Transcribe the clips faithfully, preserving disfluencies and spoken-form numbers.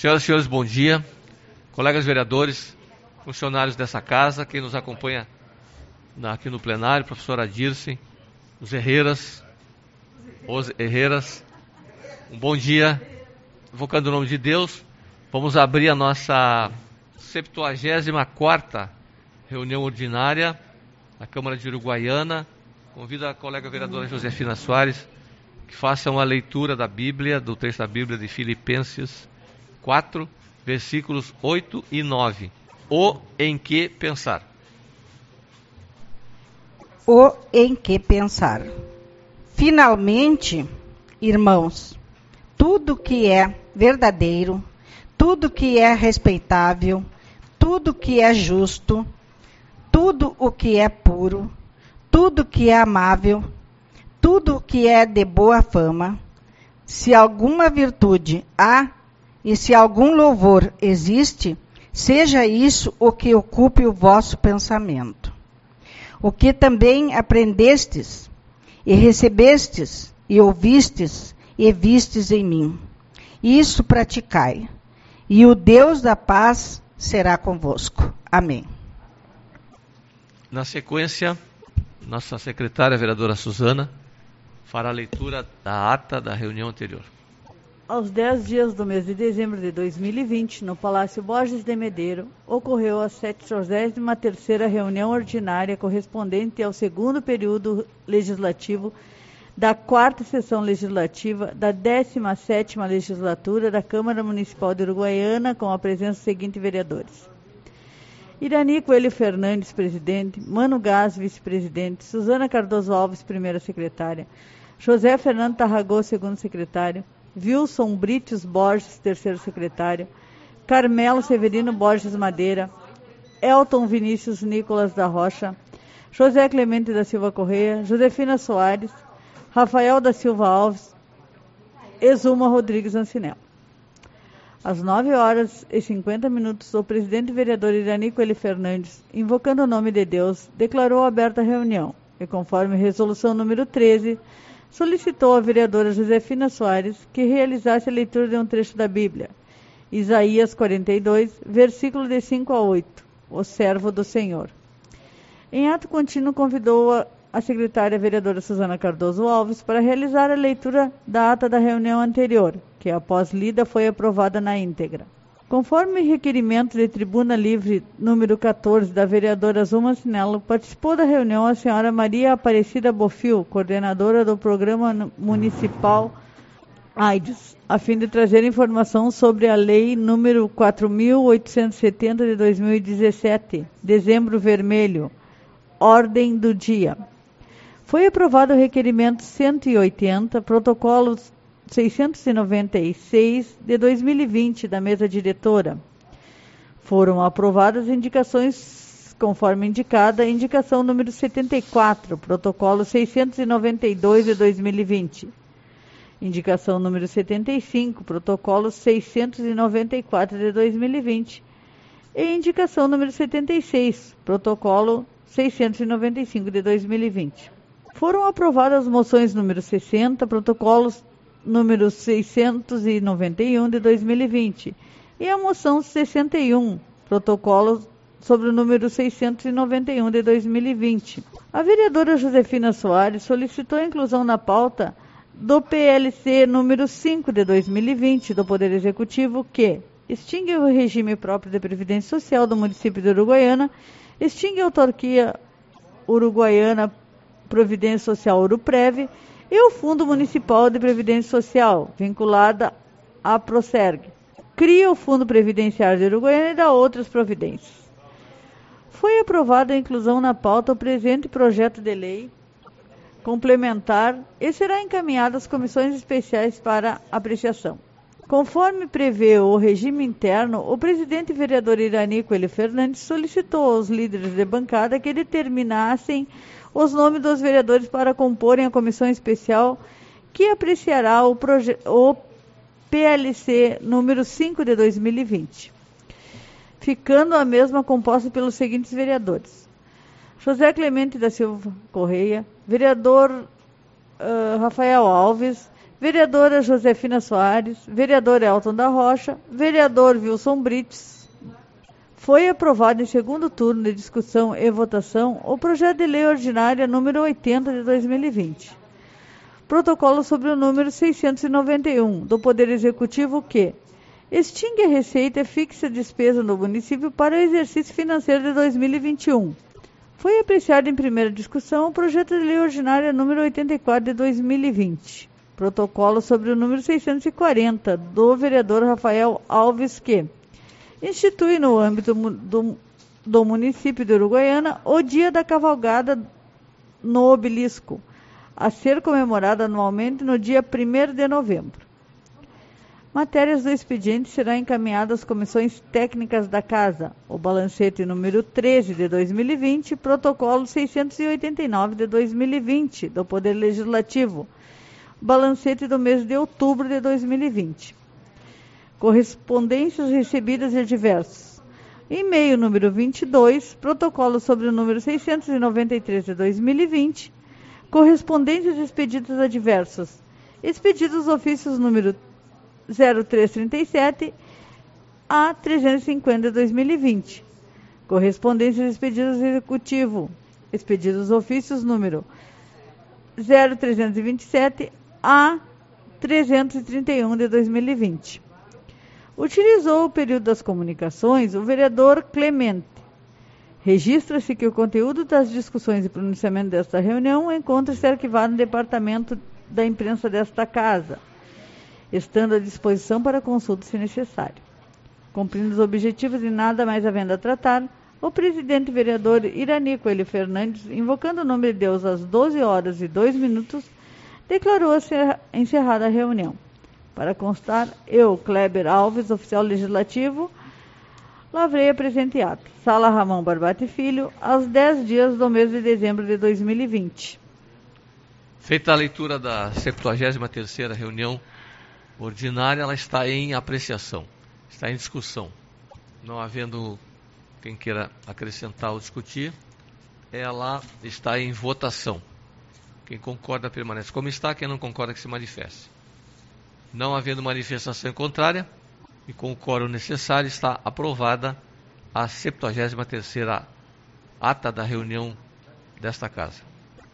Senhoras e senhores, bom dia. Colegas vereadores, funcionários dessa casa, quem nos acompanha aqui no plenário, professora Dirce, os Herreras, os Herreras, um bom dia. Invocando o nome de Deus, vamos abrir a nossa septuagésima quarta reunião ordinária da Câmara de Uruguaiana. Convido a colega vereadora Josefina Soares que faça uma leitura da Bíblia, do texto da Bíblia de Filipenses quatro, versículos oito e nove. O em que pensar. O em que pensar. Finalmente, irmãos, tudo que é verdadeiro, tudo que é respeitável, tudo que é justo, tudo o que é puro, tudo que é amável, tudo que é de boa fama, se alguma virtude há e se algum louvor existe, seja isso o que ocupe o vosso pensamento. O que também aprendestes, e recebestes, e ouvistes, e vistes em mim. Isso praticai, e o Deus da paz será convosco. Amém. Na sequência, nossa secretária, a vereadora Suzana, fará a leitura da ata da reunião anterior. Aos dez dias do mês de dezembro de dois mil e vinte, no Palácio Borges de Medeiros, ocorreu a setenta e terceira reunião ordinária correspondente ao segundo período legislativo da quarta sessão legislativa da décima sétima legislatura da Câmara Municipal de Uruguaiana, com a presença dos seguintes vereadores: Irani Coelho Fernandes, presidente; Mano Gás, vice-presidente; Suzana Cardoso Alves, primeira secretária; José Fernando Tarragó, segundo secretário; Wilson Brites Borges, terceiro secretário; Carmelo Severino Borges Madeira; Elton Vinícius Nicolas da Rocha; José Clemente da Silva Correia; Josefina Soares; Rafael da Silva Alves; Exuma Rodrigues Ancinel. Às nove horas e cinquenta minutos, o presidente vereador Irani Coelho Fernandes, invocando o nome de Deus, declarou aberta a reunião e, conforme resolução número treze, solicitou à vereadora Josefina Soares que realizasse a leitura de um trecho da Bíblia, Isaías quarenta e dois, versículo de cinco a oito, o servo do Senhor. Em ato contínuo, convidou a, a secretária vereadora Suzana Cardoso Alves para realizar a leitura da ata da reunião anterior, que após lida foi aprovada na íntegra. Conforme requerimento de tribuna livre número quatorze da vereadora Zuma Ancinello, participou da reunião a senhora Maria Aparecida Bofil, coordenadora do Programa Municipal AIDS, a fim de trazer informação sobre a lei número quatro mil oitocentos e setenta de dois mil e dezessete, Dezembro Vermelho, ordem do dia. Foi aprovado o requerimento cento e oitenta, protocolos seiscentos e noventa e seis de dois mil e vinte da mesa diretora. Foram aprovadas indicações conforme indicada, indicação número setenta e quatro, protocolo seiscentos e noventa e dois de dois mil e vinte. Indicação número setenta e cinco, protocolo seiscentos e noventa e quatro de dois mil e vinte. E indicação número setenta e seis, protocolo seiscentos e noventa e cinco de dois mil e vinte. Foram aprovadas moções número sessenta, protocolos número seiscentos e noventa e um de dois mil e vinte, e a moção sessenta e um, protocolo sobre o número seiscentos e noventa e um de dois mil e vinte. A vereadora Josefina Soares solicitou a inclusão na pauta do P L C número cinco de dois mil e vinte do Poder Executivo, que extingue o regime próprio de previdência social do município de Uruguaiana, extingue a autarquia uruguaiana Providência Social Uruprev e o Fundo Municipal de Previdência Social, vinculada à Procerg. Cria o Fundo Previdenciário de Uruguaiana e dá outras providências. Foi aprovada a inclusão na pauta o presente projeto de lei complementar e será encaminhado às comissões especiais para apreciação. Conforme prevê o regime interno, o presidente vereador Irani Coelho Fernandes solicitou aos líderes de bancada que determinassem os nomes dos vereadores para comporem a comissão especial que apreciará o, o P L C número cinco de dois mil e vinte, ficando a mesma composta pelos seguintes vereadores: José Clemente da Silva Correia, vereador uh, Rafael Alves, vereadora Josefina Soares, vereador Elton da Rocha, vereador Wilson Brites. Foi aprovado em segundo turno de discussão e votação o projeto de lei ordinária número oitenta de dois mil e vinte. Protocolo sobre o número seiscentos e noventa e um do Poder Executivo que extingue a receita e fixa a despesa no município para o exercício financeiro de dois mil e vinte e um. Foi apreciado em primeira discussão o projeto de lei ordinária número oitenta e quatro de dois mil e vinte. Protocolo sobre o número seiscentos e quarenta do vereador Rafael Alves que institui no âmbito do, do município de Uruguaiana o Dia da Cavalgada no Obelisco, a ser comemorado anualmente no dia primeiro de novembro. Matérias do expediente serão encaminhadas às comissões técnicas da Casa. O balancete número treze de dois mil e vinte, protocolo seiscentos e oitenta e nove de dois mil e vinte do Poder Legislativo. Balancete do mês de outubro de dois mil e vinte. Correspondências recebidas e diversos. E-mail número vinte e dois, protocolo sobre o número seiscentos e noventa e três de dois mil e vinte. Correspondências expedidas a diversos. Expedidos ofícios número zero três trinta e sete a trezentos e cinquenta de dois mil e vinte. Correspondências expedidas ao Executivo. Expedidos ofícios número zero trezentos e vinte e sete a trezentos e trinta e um de dois mil e vinte. Utilizou o período das comunicações o vereador Clemente. Registra-se que o conteúdo das discussões e pronunciamento desta reunião encontra-se arquivado no departamento da imprensa desta Casa, estando à disposição para consulta se necessário. Cumprindo os objetivos e nada mais havendo a tratar, o presidente vereador Irani Coelho Fernandes, invocando o nome de Deus às doze horas e dois minutos, declarou encerrada a reunião. Para constar, eu, Kleber Alves, oficial legislativo, lavrei a presente ato. Sala Ramon Barbati Filho, aos dez dias do mês de dezembro de dois mil e vinte. Feita a leitura da septuagésima terceira reunião ordinária, ela está em apreciação, está em discussão. Não havendo quem queira acrescentar ou discutir, ela está em votação. Quem concorda permanece como está, quem não concorda que se manifeste. Não havendo manifestação contrária, e com o quórum necessário, está aprovada a septuagésima terceira ata da reunião desta Casa.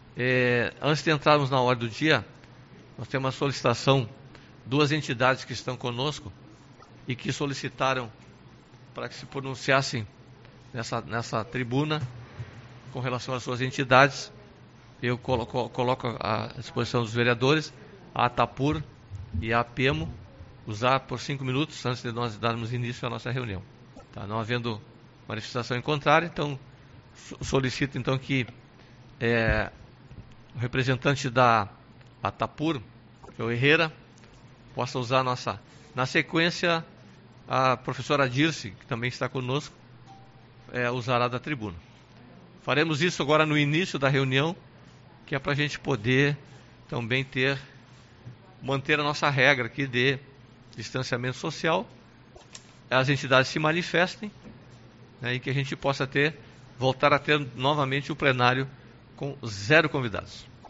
É, antes de entrarmos na ordem do dia, nós temos uma solicitação, duas entidades que estão conosco e que solicitaram para que se pronunciassem nessa, nessa tribuna com relação às suas entidades. Eu coloco, coloco à disposição dos vereadores a ATAPUR e a APEMO, usar por cinco minutos antes de nós darmos início à nossa reunião. Tá? Não havendo manifestação em contrário, então solicito então que é, o representante da ATAPUR, que é o Herrera, possa usar a nossa... Na sequência, a professora Dirce, que também está conosco, é, usará da tribuna. Faremos isso agora no início da reunião, que é para a gente poder também ter, manter a nossa regra aqui de distanciamento social, as entidades se manifestem, né, e que a gente possa ter, voltar a ter novamente o plenário com zero convidados.